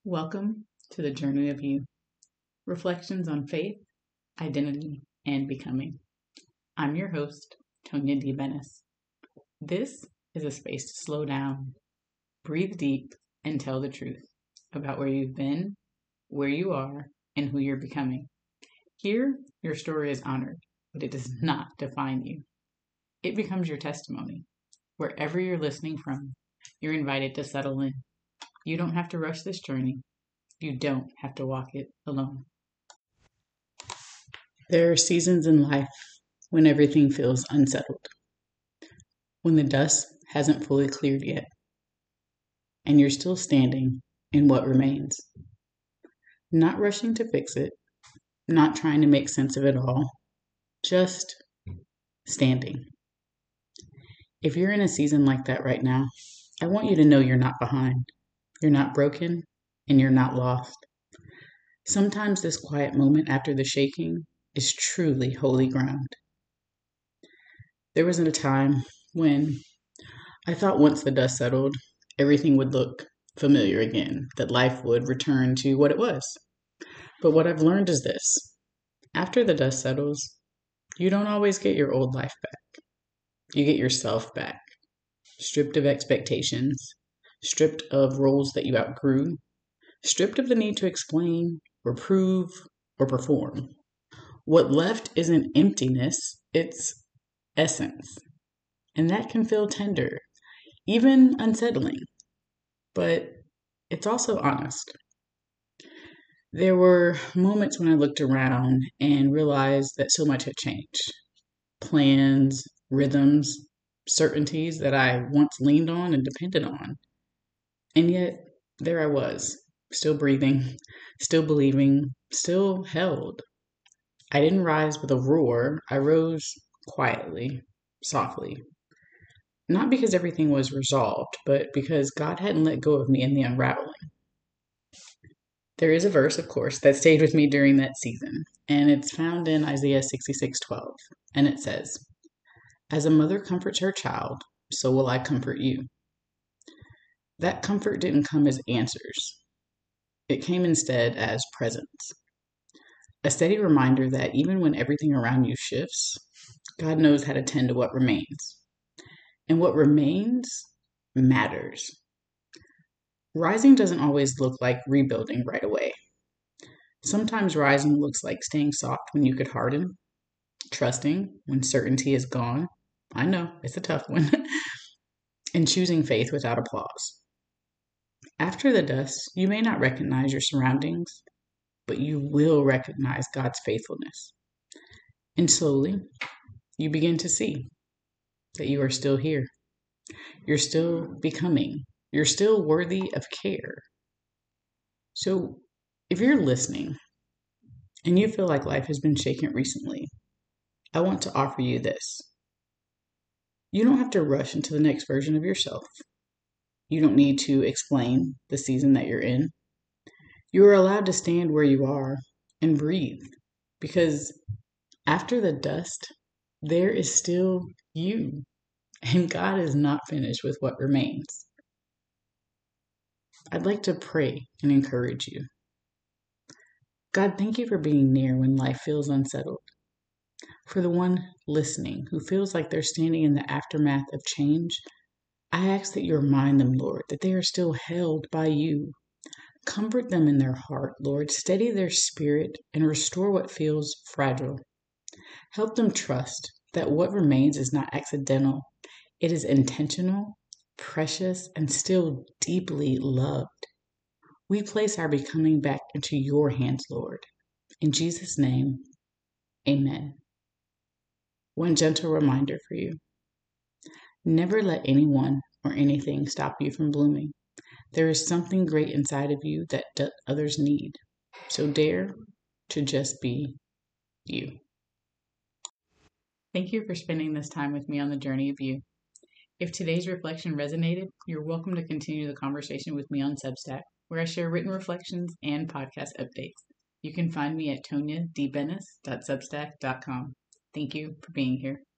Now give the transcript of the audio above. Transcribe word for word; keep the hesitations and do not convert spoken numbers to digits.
Welcome to the Journey of You, reflections on faith, identity, and becoming. I'm your host, Tonya D. Bennis. This is a space to slow down, breathe deep, and tell the truth about where you've been, where you are, and who you're becoming. Here, your story is honored, but it does not define you. It becomes your testimony. Wherever you're listening from, you're invited to settle in. You don't have to rush this journey. You don't have to walk it alone. There are seasons in life when everything feels unsettled, when the dust hasn't fully cleared yet, and you're still standing in what remains. Not rushing to fix it, not trying to make sense of it all, just standing. If you're in a season like that right now, I want you to know you're not behind. You're not broken, and you're not lost. Sometimes this quiet moment after the shaking is truly holy ground. There was a time when I thought once the dust settled, everything would look familiar again, that life would return to what it was. But what I've learned is this: after the dust settles, you don't always get your old life back. You get yourself back, stripped of expectations, stripped of roles that you outgrew, stripped of the need to explain or prove or perform. What left isn't emptiness, it's essence. And that can feel tender, even unsettling, but it's also honest. There were moments when I looked around and realized that so much had changed. Plans, rhythms, certainties that I once leaned on and depended on. And yet, there I was, still breathing, still believing, still held. I didn't rise with a roar. I rose quietly, softly. Not because everything was resolved, but because God hadn't let go of me in the unraveling. There is a verse, of course, that stayed with me during that season, and it's found in Isaiah sixty-six twelve, and it says, "As a mother comforts her child, so will I comfort you." That comfort didn't come as answers. It came instead as presence. A steady reminder that even when everything around you shifts, God knows how to tend to what remains. And what remains matters. Rising doesn't always look like rebuilding right away. Sometimes rising looks like staying soft when you could harden, trusting when certainty is gone. I know, it's a tough one. And choosing faith without applause. After the dust, you may not recognize your surroundings, but you will recognize God's faithfulness. And slowly, you begin to see that you are still here. You're still becoming. You're still worthy of care. So, if you're listening and you feel like life has been shaken recently, I want to offer you this. You don't have to rush into the next version of yourself. You don't need to explain the season that you're in. You are allowed to stand where you are and breathe, because after the dust, there is still you, and God is not finished with what remains. I'd like to pray and encourage you. God, thank you for being near when life feels unsettled. For the one listening who feels like they're standing in the aftermath of change, I ask that you remind them, Lord, that they are still held by you. Comfort them in their heart, Lord. Steady their spirit and restore what feels fragile. Help them trust that what remains is not accidental. It is intentional, precious, and still deeply loved. We place our becoming back into your hands, Lord. In Jesus' name, amen. One gentle reminder for you. Never let anyone or anything stop you from blooming. There is something great inside of you that others need. So dare to just be you. Thank you for spending this time with me on the Journey of You. If today's reflection resonated, you're welcome to continue the conversation with me on Substack, where I share written reflections and podcast updates. You can find me at tonya d bennis dot substack dot com. Thank you for being here.